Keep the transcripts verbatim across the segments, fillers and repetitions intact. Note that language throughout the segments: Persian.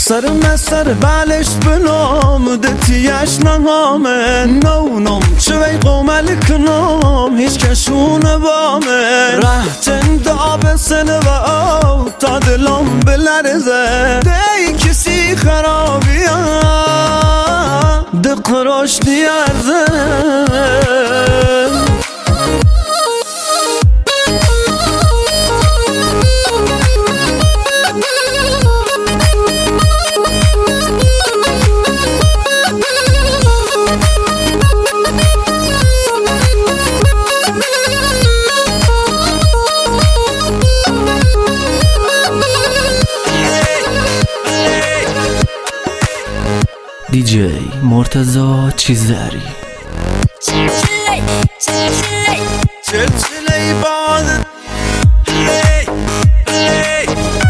سر مستر بالش بنام دتیش نهامه نونم چوی قومل کنام هیچ کشونه بامه رهتن داب سنه و او تا دلم بلرزه دی کسی خرابیه دقراش دیارزه دی جی مرتضی چیزری چلچلی چلچلی چلچلی باد هی هی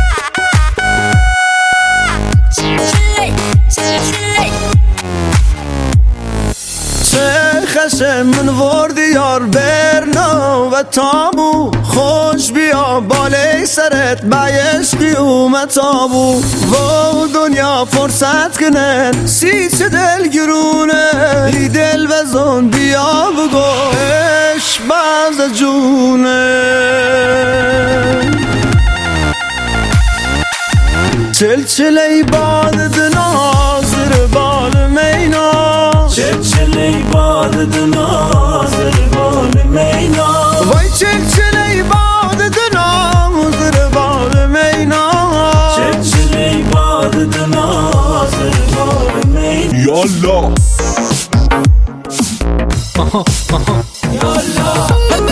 چلچلی چلچلی چه خشم من وردی یار برنا و تابو خوش بیا بالای سرت بایشقی اومد تابو و دنیا فرصت کنن سی چه دلگرونه ای دل بزن بیا بگو عشق باز جونه چلچلی باد دنا زیر بال مینا چلچلی باد دنا زیر بال مینا وای چلچلی باد دنا زیر بال مینا چلچلی باد دنا زیر بال مینا یالا یالا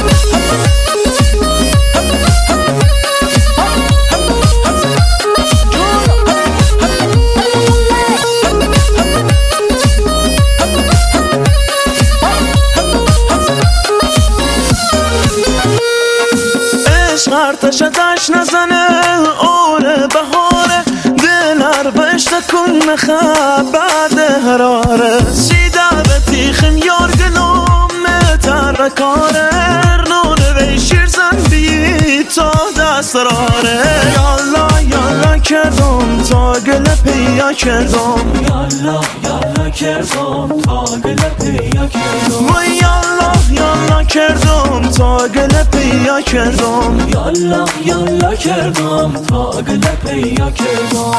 ارتش دشت نزنه اوره بهاره دلر بشت کن مخب بعد هراره سیده به تیخم یارگنم متر کاره ارنونه به شیر زنبی تا دست راره یالا یالا کردم تا گل پیا کردم یالا یالا کردم تا گل پیا کردم وای یالا یالا کردم تا گل پیا کردم یالا یالا کردم تا گل پیا کردم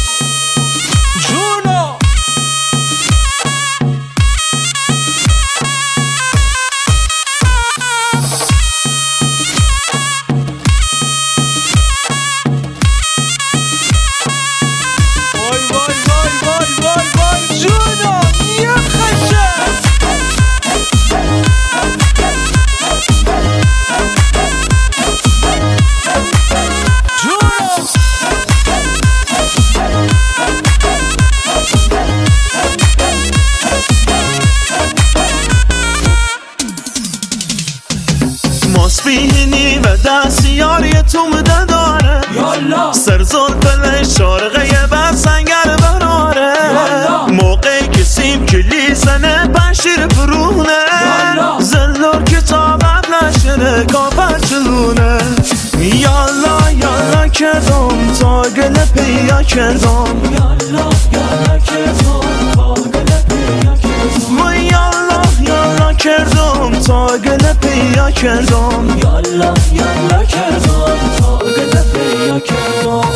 جونو وای وای وای وای وای وای جونو یه خشه ماسبینی و دست یاری تو مده داره یالا سرزال پله شارقه بر سنگر براره موقعی که سیم کلی زنه پنشیر برونه زلور کتاب لشنه کافر چلونه یالا یالا کردم تا گل پیا کردم یالا یالا کردم تا گل پیا کردم وای یالا یالا کردم تا گل پیا کردم یالا یالا کردم تا گل پیا کردم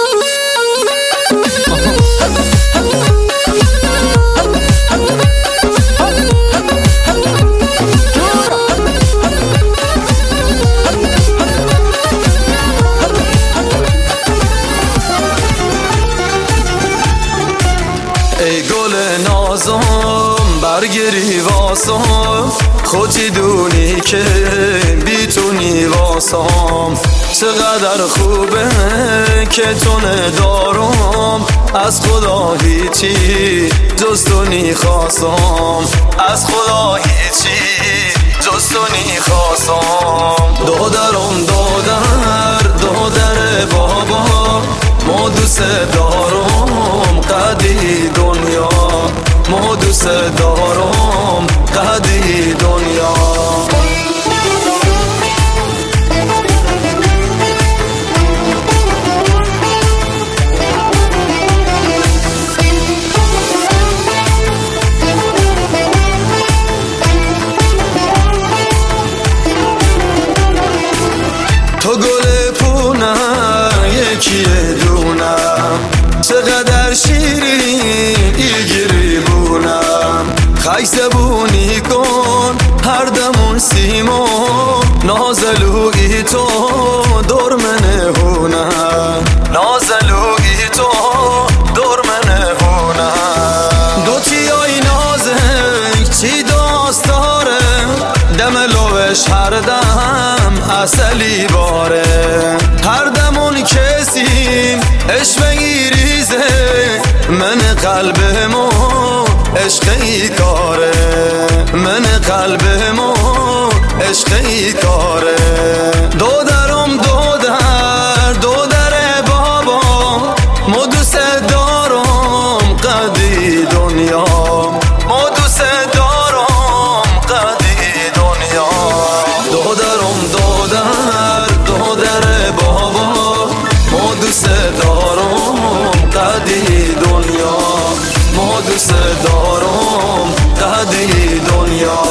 ای گل نازم برگری واسم خودی دونی که بیتونی واسم چقدر خوبه که تو ندارم از خدا هیچی جز تو نیخواستم از خدا هیچی جز تو نیخواستم دادرم دادر دادر بابا ما دوست دارم قدی دنیا ما دوست دارم قدی دنیا عشق بگیریزه من قلبمو عشقی کاره من قلبمو عشقی کاره دو درم دو در دو در بابا مو دوست دارم قدی دنیا مو دوست دارم قدی دنیا دو درم دو در دو در بابا مو دوست دارم قدی دنیا مو دوست دارم قدی دنیا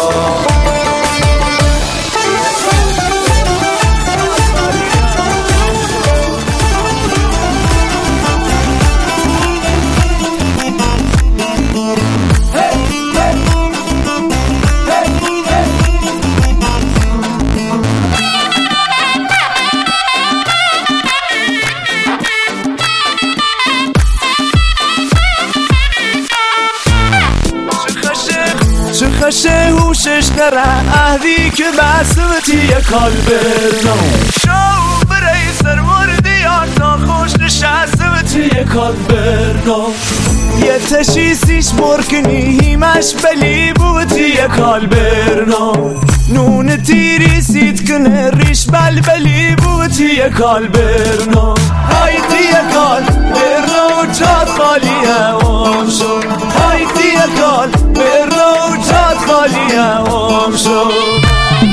چه هوشش نره اهدی که بسوتی کالبرنا شو برای سر موردی آتا خوش نشسته توی کالبرنا یه تشیسیش برکنی هیمش بلی بودی کالبرنا نون تیری سید کنه ریش بل بلی بودی کالبرنا های دی کالبرنا و جاد خالیه آم شد های دی کالبرنا و جاد خالیه آم شد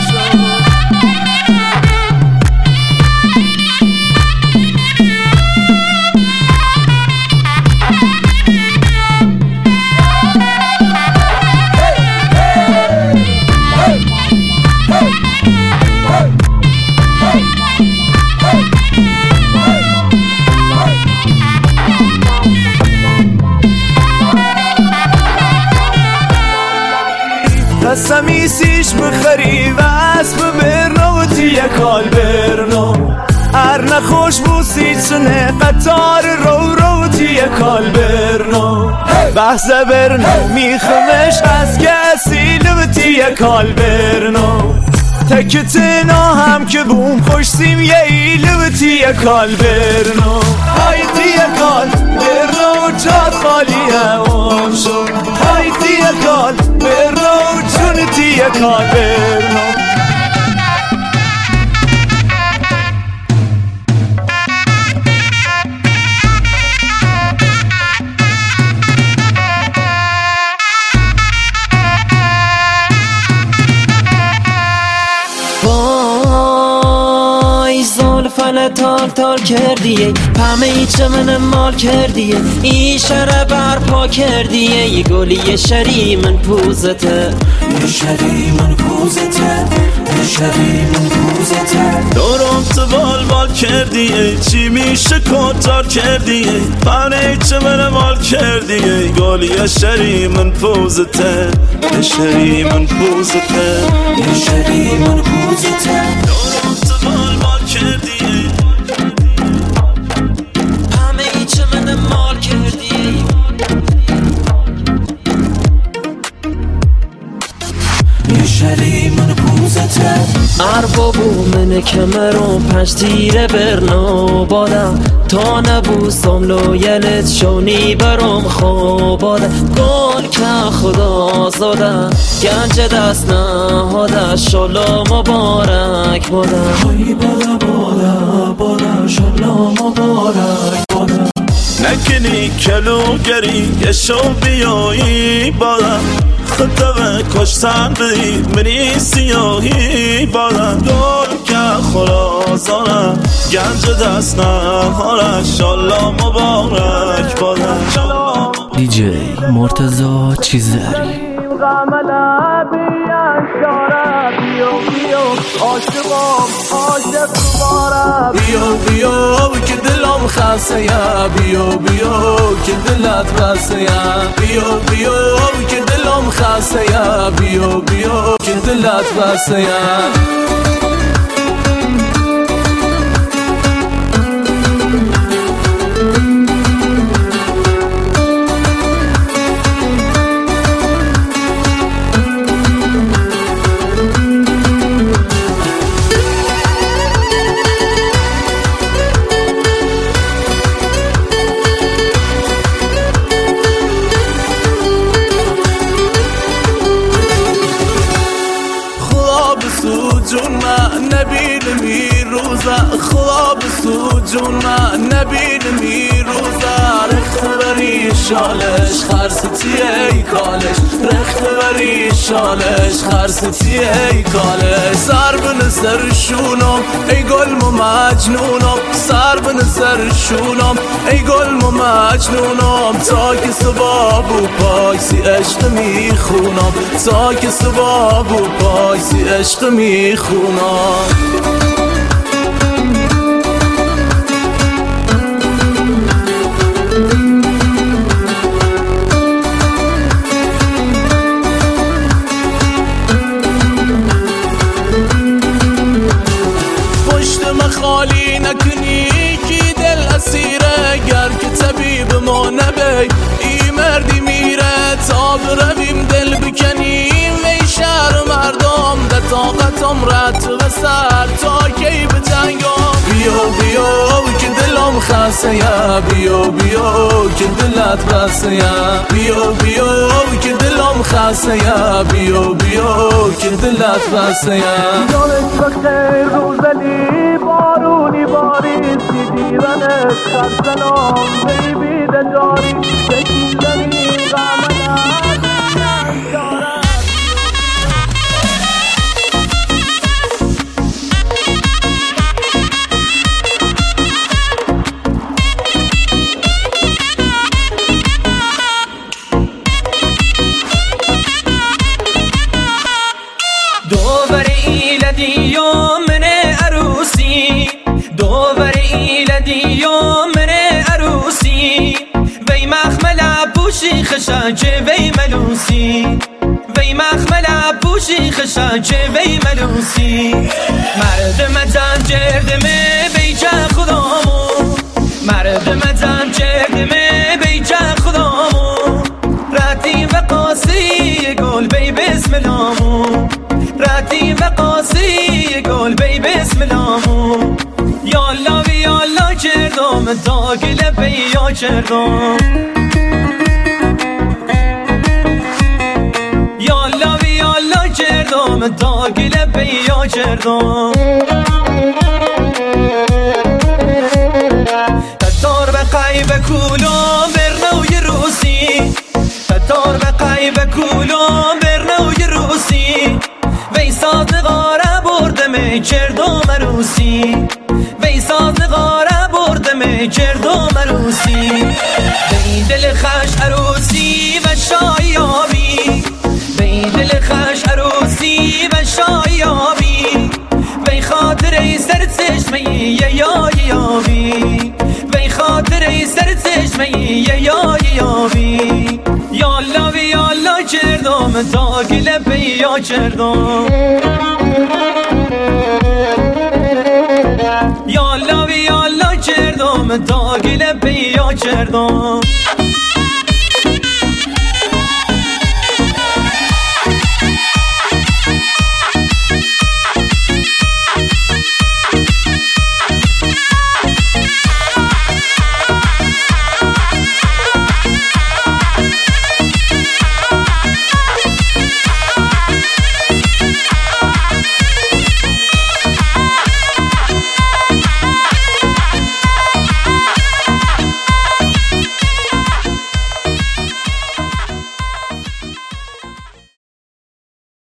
قسمی سیش بخری و اسب برنا و تیه کالبرنا ار نخوش بوسید سنه قطار رو رو تیه کالبرنا بحث برنا میخمش از کسی لو تیه کالبرنا تکتنا هم که بوم خوش سیم یه ایلو تیه کالبرنا های تیه کالبرنا و جاد خالیه آم شد های تیه کالبرنا و جون تیه کالبرنا فن تال تال کردیه پمه ایچ من مال کردیه ای شره برپا کردیه یه گلی شری من پوزته یه شری من پوزته یه شری من پوزته دورم تو بال بال کردیه چی میشه کتار کردیه پمه ایچ من مال کردیه گلی شری من پوزته یه شری من پوزته یه شری من پوزته دورم تو بال بال کردیه شری من پوزته اربابو من کمرم پنج تیره برنا بادم تا نبوسم لویلت شونی برام خواباده گل که خدا زاده گنج دست نهاده شالا مبارک باده های باده باده باده شالا مبارک باده نکنی کلوگری یه شو بیایی باده خطبه کشتن بدید منی سیاهی بادم دور که خرازانه گنج دست نهاره شالله مبارک بادم دیجی مرتضی چیزری غمله بیا شاره بیو بیو عاشقم عاشق دوباره بیو بیو که دلم خسته یا بیو بیو که دلت بسته یا بیو بیو که دلم خسته یا بیو بیو که دلت بسته یا جون من نبینم این روزا رخت بری شالش خرستی ای کالش رخت بری شالش خرستی ای کالش سر بن سرشونم ای گل و مجنونم سر بن سرشونم ای گل و مجنونم تا که سبابو پایسی عشق میخونم تا که سبابو پایسی عشق میخونم خالی نکنی کی دل اسیره گر که طبیب ما نبی ای مردی میره تا برویم دل بکنیم وی شهر مردم ده طاقتم رد و سر تا کی بجنگم بیا بیا که دلم خسته یا بیا بیا که دلت بسته یا بیا بیا که دلم خسته یا بیا بیا که دلت بسته یا یادت بخیر روزلی بارونی باریستی دیدنت خرسنام بیبی دجاری بکیزنی غمنت دارد دوبر ایلدی و من عروسی دوبر ایلدی و من عروسی وی مخمل پوشی خشاجه وی ملوسی وی مخمل پوشی خشاجه وی ملوسی مردم تنجردمه بیجه خدامو مردم تنجردمه بیجه خدامو راتی و قاسی گل بی بسم اللهمو راتی و قاسی گل بی بسم اللهمو یالا و یالا کردم تا گل بیا کردم یالا و یالا کردم تا گل بیا کردم تدار به قیب کولم برنوی روسی تدار به قیب کولم برنوی روسی وی صادقاره بردم کردم عروسی وی صادقاره بردم کردم عروسی وی دل خش عروسی و شایابی وی دل خش عروسی و شایابی وی خاطر سر چشمه یا یابی وی خاطر سر چشمه یا یابی یالا و یالا کردم تا گل بیا کردم یالا و یالا کردم تا گل بیا کردم